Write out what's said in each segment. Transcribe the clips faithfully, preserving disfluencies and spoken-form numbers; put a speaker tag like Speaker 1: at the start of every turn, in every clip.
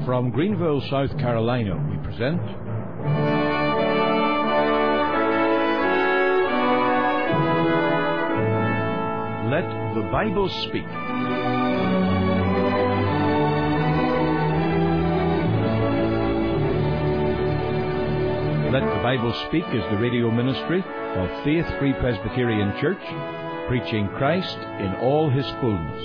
Speaker 1: From Greenville, South Carolina, we present Let the Bible Speak. Let the Bible Speak is the radio ministry of Faith Free Presbyterian Church, preaching Christ in all His fullness.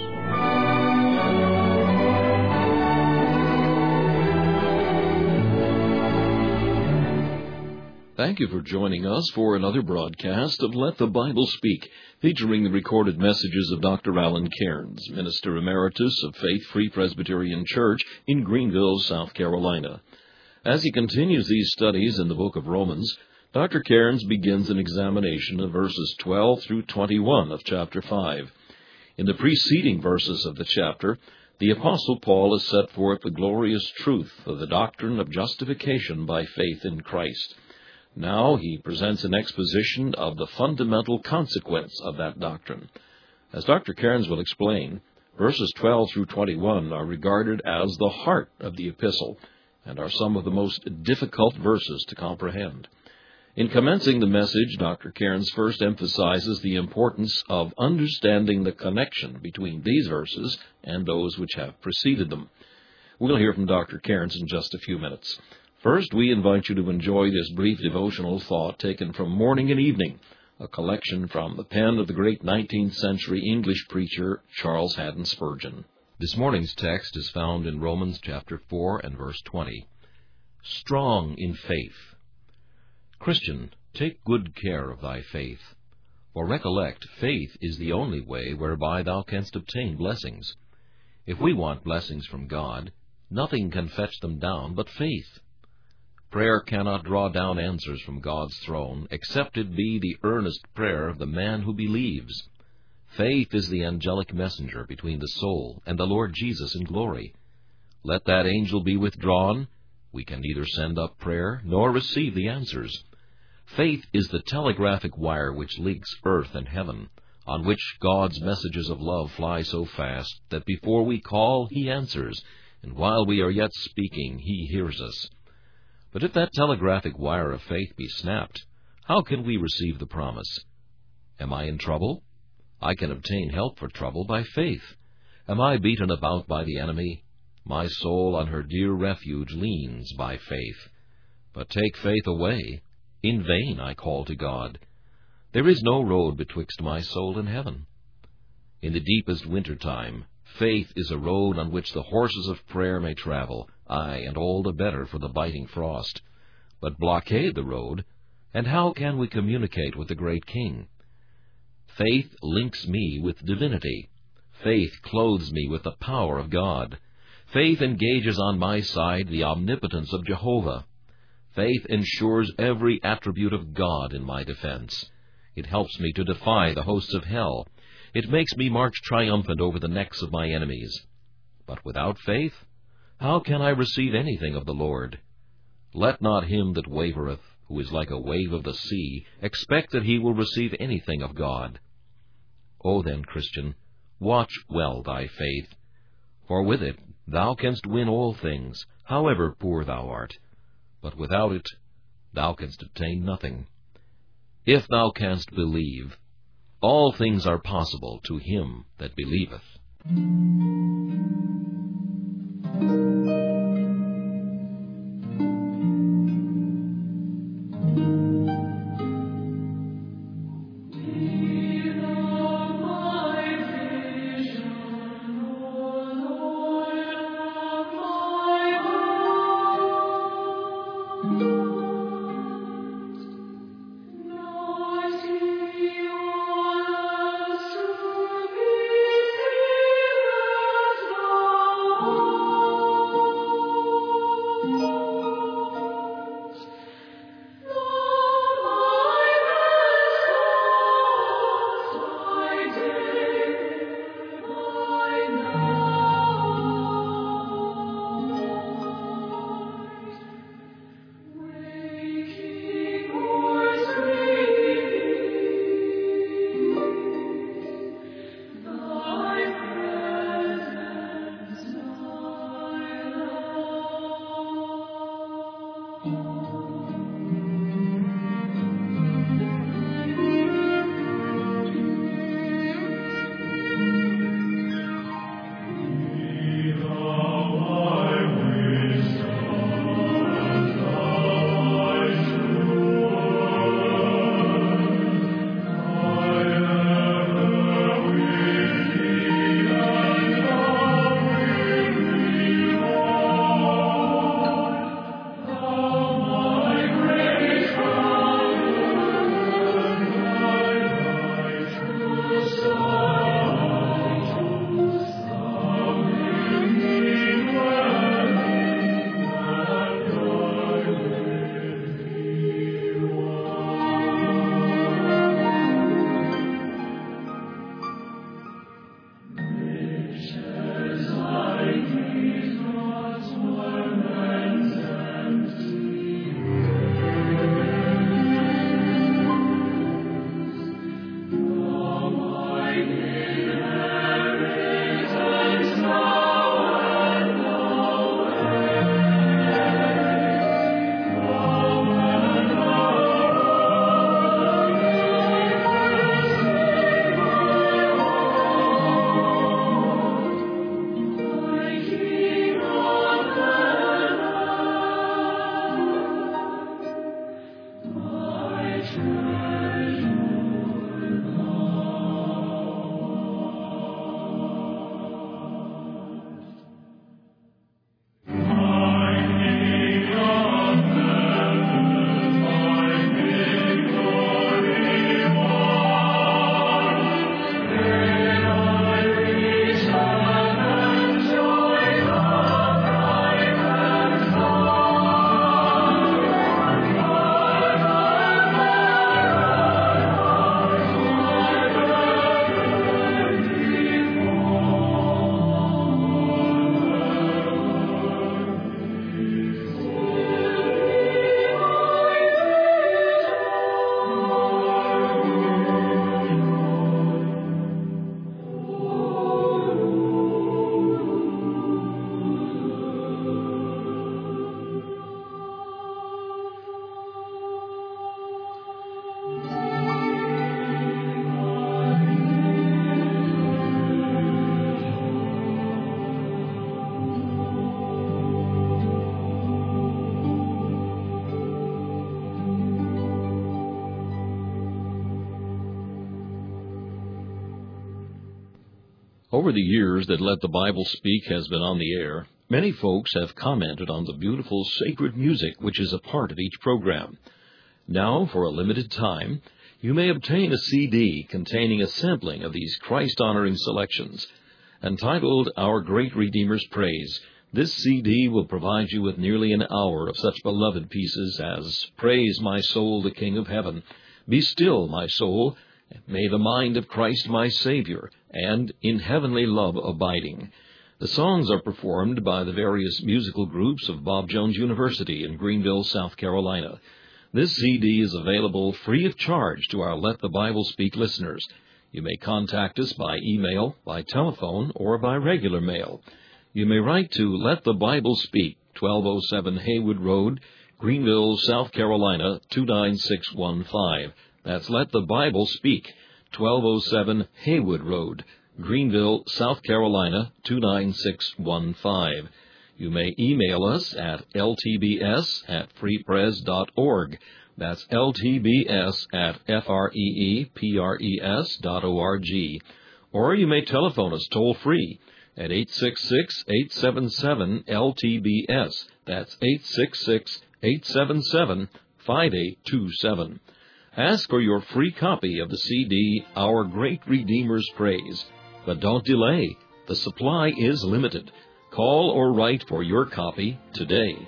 Speaker 2: Thank you for joining us for another broadcast of Let the Bible Speak, featuring the recorded messages of Doctor Alan Cairns, Minister Emeritus of Faith Free Presbyterian Church in Greenville, South Carolina. As he continues these studies in the book of Romans, Doctor Cairns begins an examination of verses twelve through twenty-one of chapter five. In the preceding verses of the chapter, the Apostle Paul has set forth the glorious truth of the doctrine of justification by faith in Christ. Now he presents an exposition of the fundamental consequence of that doctrine. As Doctor Cairns will explain, verses twelve through twenty-one are regarded as the heart of the epistle and are some of the most difficult verses to comprehend. In commencing the message, Doctor Cairns first emphasizes the importance of understanding the connection between these verses and those which have preceded them. We'll hear from Doctor Cairns in just a few minutes. First, we invite you to enjoy this brief devotional thought taken from Morning and Evening, a collection from the pen of the great nineteenth century English preacher Charles Haddon Spurgeon.
Speaker 3: This morning's text is found in Romans chapter four and verse twenty. Strong in faith. Christian, take good care of thy faith. For recollect, faith is the only way whereby thou canst obtain blessings. If we want blessings from God, nothing can fetch them down but faith. Prayer cannot draw down answers from God's throne, except it be the earnest prayer of the man who believes. Faith is the angelic messenger between the soul and the Lord Jesus in glory. Let that angel be withdrawn, we can neither send up prayer nor receive the answers. Faith is the telegraphic wire which links earth and heaven, on which God's messages of love fly so fast that before we call, He answers, and while we are yet speaking, He hears us. But if that telegraphic wire of faith be snapped, how can we receive the promise? Am I in trouble? I can obtain help for trouble by faith. Am I beaten about by the enemy? My soul on her dear refuge leans by faith. But take faith away. In vain I call to God. There is no road betwixt my soul and heaven. In the deepest winter time, faith is a road on which the horses of prayer may travel, aye, and all the better for the biting frost. But blockade the road, and how can we communicate with the great King? Faith links me with divinity. Faith clothes me with the power of God. Faith engages on my side the omnipotence of Jehovah. Faith ensures every attribute of God in my defense. It helps me to defy the hosts of hell. It makes me march triumphant over the necks of my enemies. But without faith, how can I receive anything of the Lord? Let not him that wavereth, who is like a wave of the sea, expect that he will receive anything of God. O then, Christian, watch well thy faith, for with it thou canst win all things, however poor thou art. But without it thou canst obtain nothing. If thou canst believe, all things are possible to him that believeth.
Speaker 4: Oh
Speaker 2: Over the years that Let the Bible Speak has been on the air, many folks have commented on the beautiful sacred music which is a part of each program. Now, for a limited time, you may obtain a C D containing a sampling of these Christ-honoring selections. Entitled Our Great Redeemer's Praise, this C D will provide you with nearly an hour of such beloved pieces as Praise My Soul, the King of Heaven, Be Still, My Soul, May the Mind of Christ My Savior, and In Heavenly Love Abiding. The songs are performed by the various musical groups of Bob Jones University in Greenville, South Carolina. This C D is available free of charge to our Let the Bible Speak listeners. You may contact us by email, by telephone, or by regular mail. You may write to Let the Bible Speak, twelve oh seven Haywood Road, Greenville, South Carolina, two nine six one five. That's Let the Bible Speak, twelve oh seven Haywood Road, Greenville, South Carolina, two nine six one five. You may email us at l t b s at free pres dot org. That's l t b s at f-r-e-e-p-r-e-s dot o-r-g. Or you may telephone us toll-free at eight six six, eight seven seven, L T B S. That's eight six six, eight seven seven, five eight two seven. Ask for your free copy of the C D, Our Great Redeemer's Praise. But don't delay. The supply is limited. Call or write for your copy today.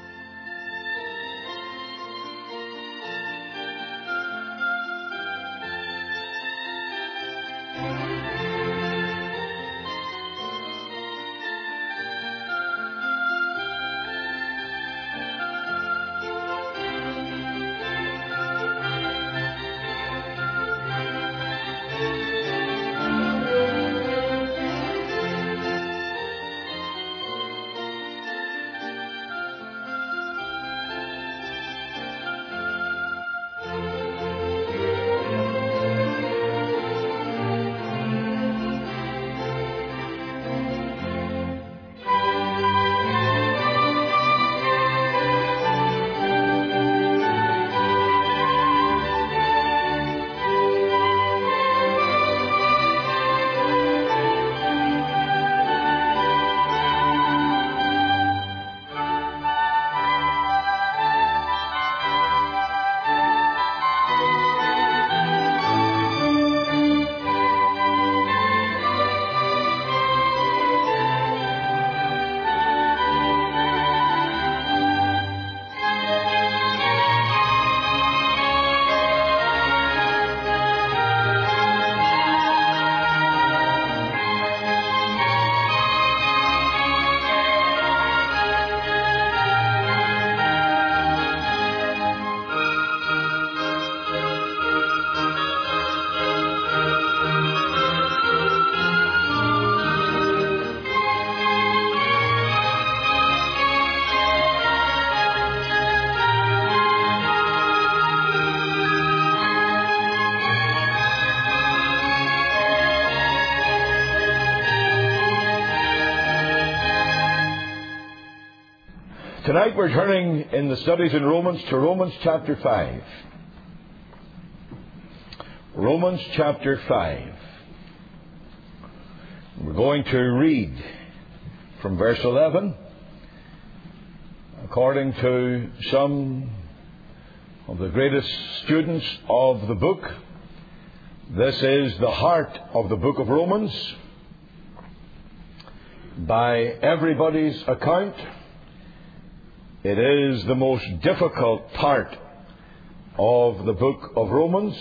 Speaker 1: Tonight we're turning in the studies in Romans to Romans chapter five. Romans chapter five. We're going to read from verse eleven. According to some of the greatest students of the book, this is the heart of the book of Romans. By everybody's account, it is the most difficult part of the book of Romans,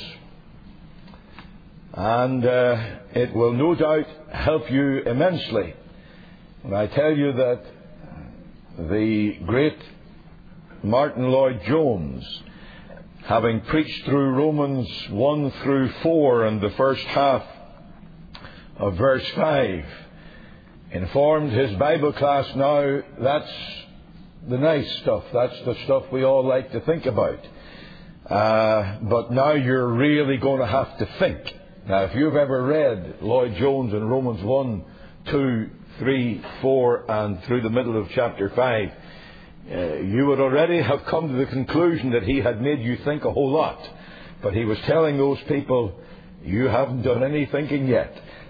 Speaker 1: and uh, it will no doubt help you immensely when I tell you that the great Martin Lloyd-Jones, having preached through Romans one through four and the first half of verse five, informed his Bible class, now that's the nice stuff. That's the stuff we all like to think about. Uh, but now you're really going to have to think. Now, if you've ever read Lloyd-Jones in Romans one, two, three, four, and through the middle of chapter five, uh, you would already have come to the conclusion that he had made you think a whole lot. But he was telling those people, you haven't done any thinking yet.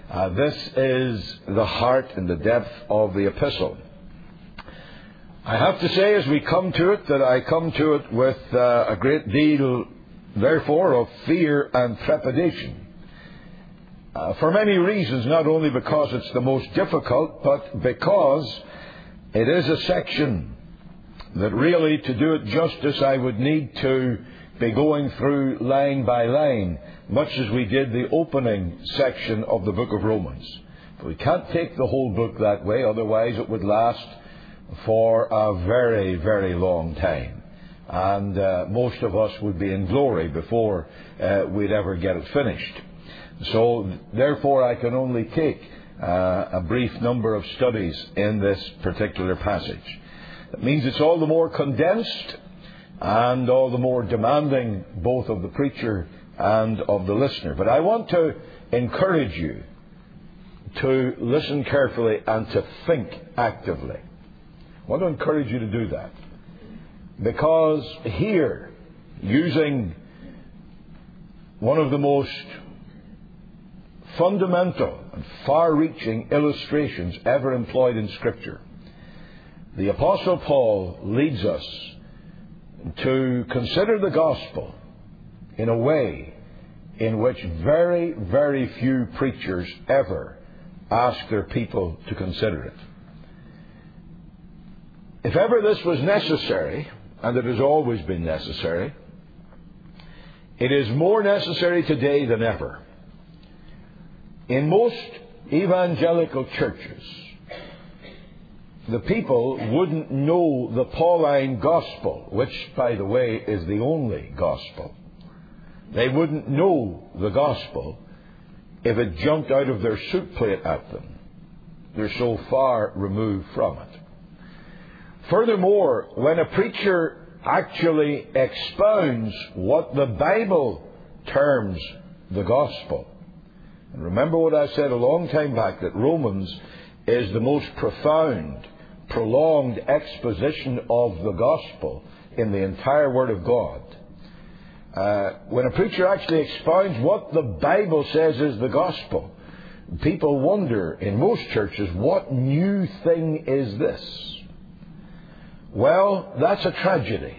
Speaker 1: Uh, this is the heart and the depth of the epistle. I have to say, as we come to it, that I come to it with uh, a great deal, therefore, of fear and trepidation. Uh, for many reasons, not only because it's the most difficult, but because it is a section that really, to do it justice, I would need to be going through line by line, much as we did the opening section of the book of Romans. But we can't take the whole book that way, otherwise it would last for a very, very long time. And uh, most of us would be in glory before uh, we'd ever get it finished. So, therefore, I can only take uh, a brief number of studies in this particular passage. That means it's all the more condensed and all the more demanding both of the preacher and of the listener. But I want to encourage you to listen carefully and to think actively. I want to encourage you to do that. Because here, using one of the most fundamental and far-reaching illustrations ever employed in Scripture, the Apostle Paul leads us to consider the gospel in a way in which very, very few preachers ever ask their people to consider it. If ever this was necessary, and it has always been necessary, it is more necessary today than ever. In most evangelical churches, the people wouldn't know the Pauline gospel, which, by the way, is the only gospel. They wouldn't know the gospel if it jumped out of their soup plate at them. They're so far removed from it. Furthermore, when a preacher actually expounds what the Bible terms the gospel, and remember what I said a long time back, that Romans is the most profound, prolonged exposition of the gospel in the entire Word of God. Uh, when a preacher actually expounds what the Bible says is the gospel, people wonder in most churches, what new thing is this? Well, that's a tragedy.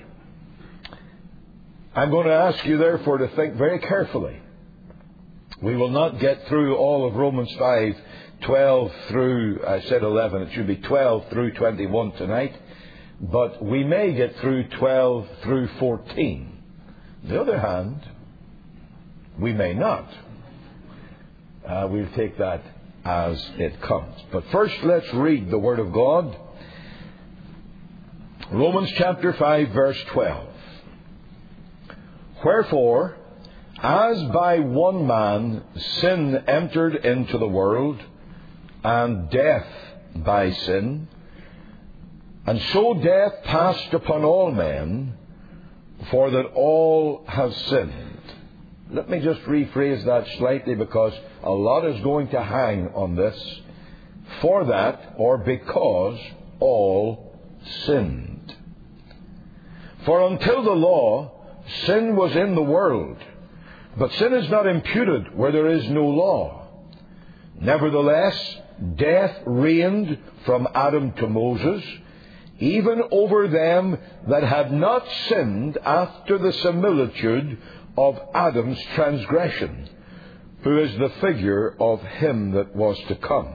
Speaker 1: I'm going to ask you, therefore, to think very carefully. We will not get through all of Romans five, twelve through, I said eleven, it should be twelve through twenty-one tonight, but we may get through twelve through fourteen. On the other hand, we may not. Uh, we'll take that as it comes. But first, let's read the Word of God. Romans chapter five, verse twelve. Wherefore, as by one man sin entered into the world, and death by sin, and so death passed upon all men, for that all have sinned. Let me just rephrase that slightly, because a lot is going to hang on this. For that, or because, all sinned. For until the law, sin was in the world, but sin is not imputed where there is no law. Nevertheless, death reigned from Adam to Moses, even over them that had not sinned after the similitude of Adam's transgression, who is the figure of him that was to come.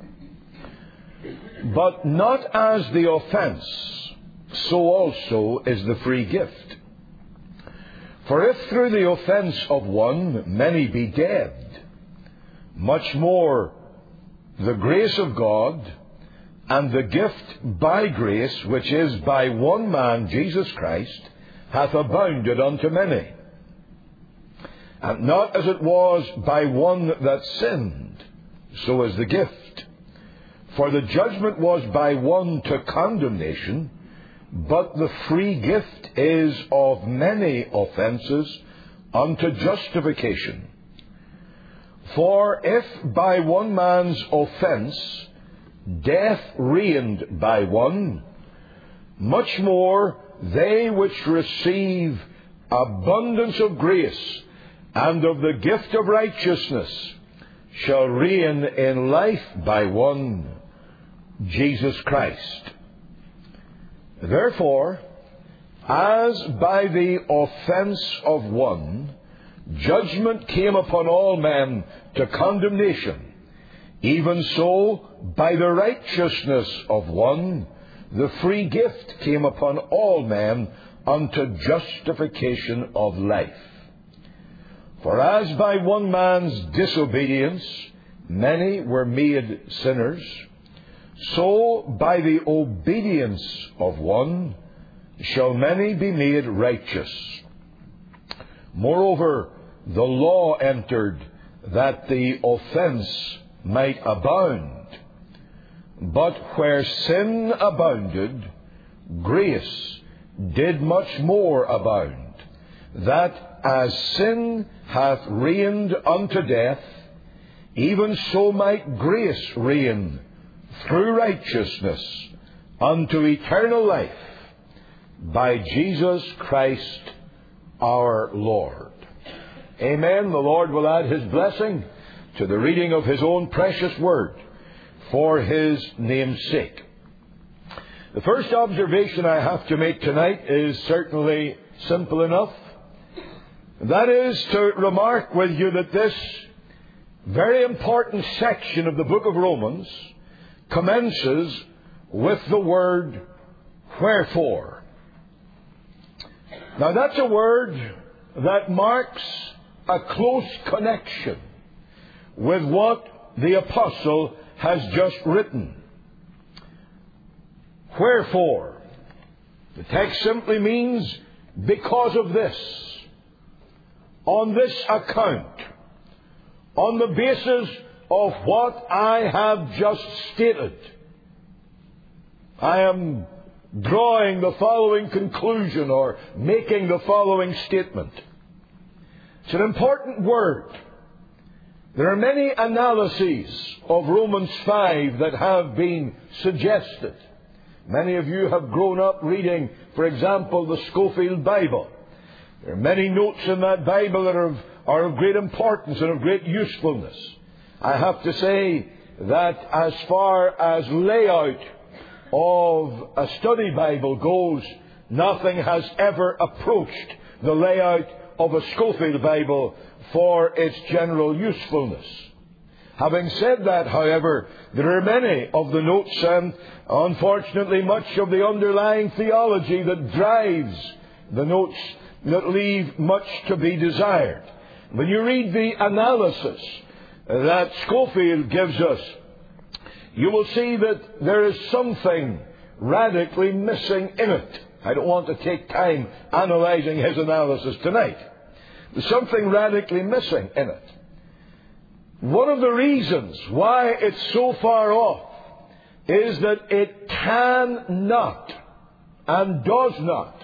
Speaker 1: But not as the offense, so also is the free gift. For if through the offense of one many be dead, much more the grace of God and the gift by grace, which is by one man, Jesus Christ, hath abounded unto many. And not as it was by one that sinned, so is the gift. For the judgment was by one to condemnation, but the free gift is of many offences unto justification. For if by one man's offence death reigned by one, much more they which receive abundance of grace and of the gift of righteousness shall reign in life by one, Jesus Christ. Therefore, as by the offense of one, judgment came upon all men to condemnation, even so, by the righteousness of one, the free gift came upon all men unto justification of life. For as by one man's disobedience many were made sinners, so by the obedience of one shall many be made righteous. Moreover, the law entered that the offense might abound. But where sin abounded, grace did much more abound, that as sin hath reigned unto death, even so might grace reign through righteousness unto eternal life by Jesus Christ our Lord. Amen. The Lord will add His blessing to the reading of His own precious word for His name's sake. The first observation I have to make tonight is certainly simple enough. That is to remark with you that this very important section of the book of Romans commences with the word wherefore. Now that's a word that marks a close connection with what the apostle has just written. Wherefore. The text simply means because of this, on this account, on the basis of what I have just stated. I am drawing the following conclusion or making the following statement. It's an important word. There are many analyses of Romans five that have been suggested. Many of you have grown up reading, for example, the Scofield Bible. There are many notes in that Bible that are of, are of great importance and of great usefulness. I have to say that as far as layout of a study Bible goes, nothing has ever approached the layout of a Scofield Bible for its general usefulness. Having said that, however, there are many of the notes and, unfortunately, much of the underlying theology that drives the notes that leave much to be desired. When you read the analysis that Scofield gives us, you will see that there is something radically missing in it. I don't want to take time analyzing his analysis tonight. There's something radically missing in it. One of the reasons why it's so far off is that it cannot and does not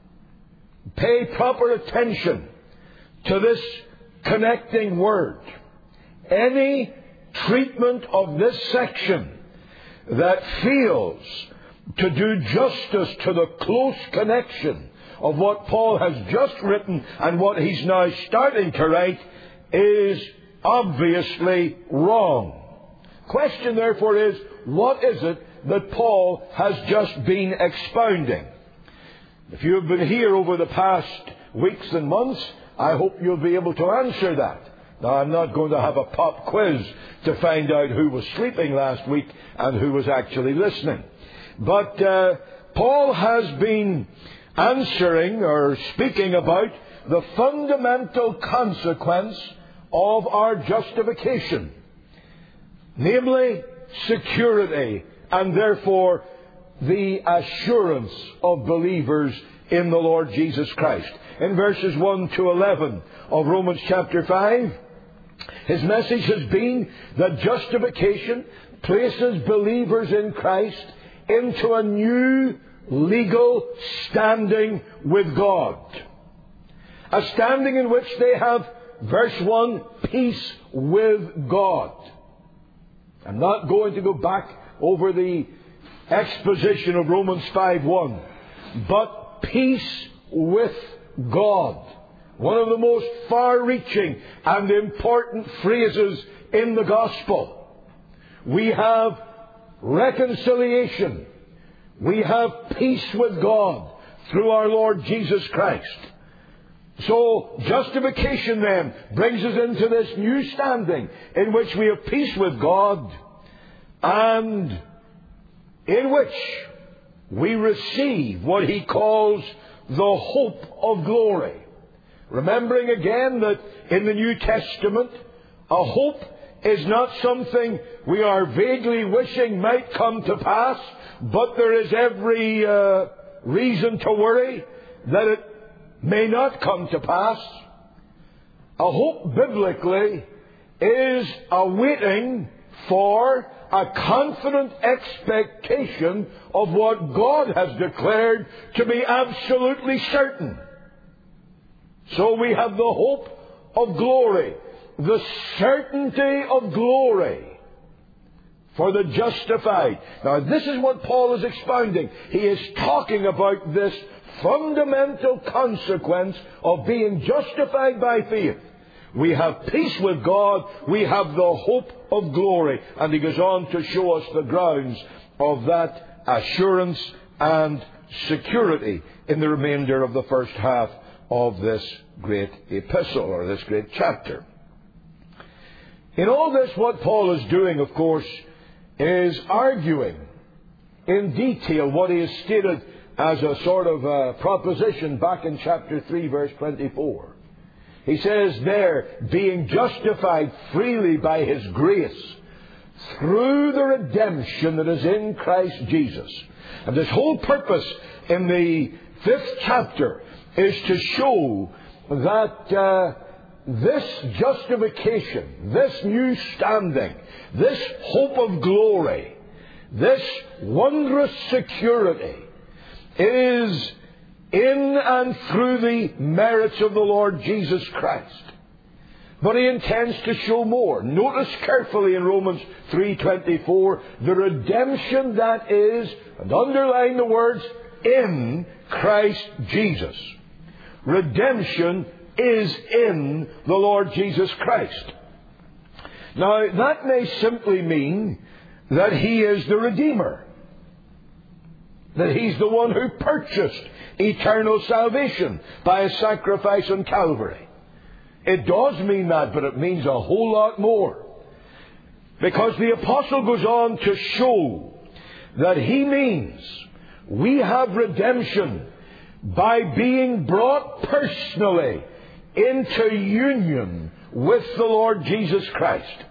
Speaker 1: pay proper attention to this connecting word. Any treatment of this section that fails to do justice to the close connection of what Paul has just written and what he's now starting to write is obviously wrong. Question, therefore, is, what is it that Paul has just been expounding? If you have been here over the past weeks and months, I hope you'll be able to answer that. Now, I'm not going to have a pop quiz to find out who was sleeping last week and who was actually listening. But uh, Paul has been answering or speaking about the fundamental consequence of our justification, namely security and therefore the assurance of believers in the Lord Jesus Christ. In verses one to eleven of Romans chapter five, his message has been that justification places believers in Christ into a new legal standing with God. A standing in which they have, verse one, peace with God. I'm not going to go back over the exposition of Romans five one, but peace with God. one of the most far-reaching and important phrases in the gospel. We have reconciliation. We have peace with God through our Lord Jesus Christ. So justification then brings us into this new standing in which we have peace with God and in which we receive what he calls the hope of glory. Remembering again that in the New Testament, a hope is not something we are vaguely wishing might come to pass, but there is every uh, reason to worry that it may not come to pass. A hope biblically is a waiting for a confident expectation of what God has declared to be absolutely certain. So we have the hope of glory, the certainty of glory for the justified. Now, this is what Paul is expounding. He is talking about this fundamental consequence of being justified by faith. We have peace with God. We have the hope of glory. And he goes on to show us the grounds of that assurance and security in the remainder of the first half of this great epistle, or this great chapter. In all this, what Paul is doing, of course, is arguing in detail what he has stated as a sort of a proposition back in chapter three, verse twenty-four. He says there, being justified freely by his grace through the redemption that is in Christ Jesus. And his whole purpose in the fifth chapter is to show that uh, this justification, this new standing, this hope of glory, this wondrous security is in and through the merits of the Lord Jesus Christ. But he intends to show more. Notice carefully in Romans three twenty-four, the redemption that is, and underline the words, in Christ Jesus. Redemption is in the Lord Jesus Christ. Now, that may simply mean that he is the Redeemer, that he's the one who purchased eternal salvation by a sacrifice on Calvary. It does mean that, but it means a whole lot more. Because the apostle goes on to show that he means we have redemption by being brought personally into union with the Lord Jesus Christ.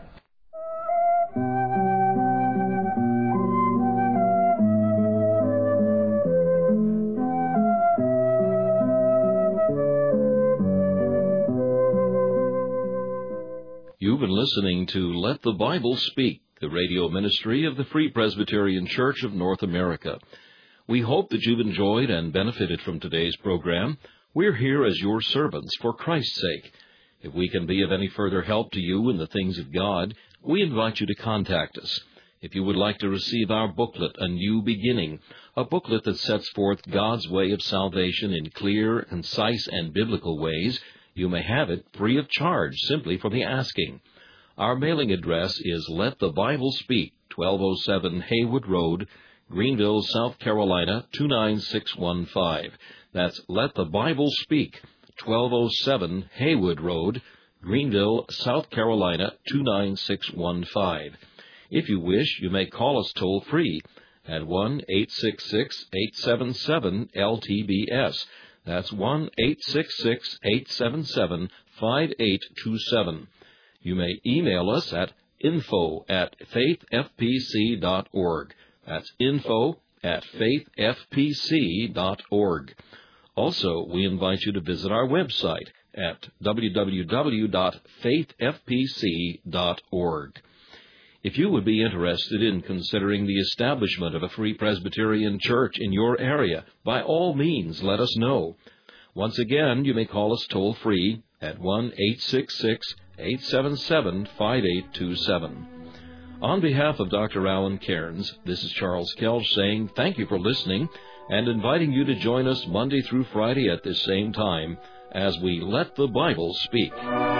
Speaker 2: You've been listening to Let the Bible Speak, the radio ministry of the Free Presbyterian Church of North America. We hope that you've enjoyed and benefited from today's program. We're here as your servants for Christ's sake. If we can be of any further help to you in the things of God, we invite you to contact us. If you would like to receive our booklet, A New Beginning, a booklet that sets forth God's way of salvation in clear, concise, and biblical ways, you may have it free of charge simply for the asking. Our mailing address is Let the Bible Speak, twelve oh seven Haywood Road, Greenville, South Carolina, two nine six one five. That's Let the Bible Speak, twelve oh seven Haywood Road, Greenville, South Carolina, two nine six one five. If you wish, you may call us toll-free at one eight six six, eight seven seven, L T B S. That's one eight six six, eight seven seven, five eight two seven. You may email us at info at faith f p c dot org. That's info at faith f p c dot org. Also, we invite you to visit our website at w w w dot faith f p c dot org. If you would be interested in considering the establishment of a Free Presbyterian Church in your area, by all means, let us know. Once again, you may call us toll-free at one eight six six, eight seven seven, five eight two seven. On behalf of Doctor Alan Cairns, this is Charles Kelch saying thank you for listening and inviting you to join us Monday through Friday at this same time as we let the Bible speak.